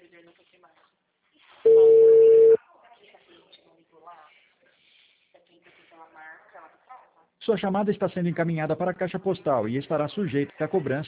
Sua chamada está sendo encaminhada para a caixa postal e estará sujeita à cobrança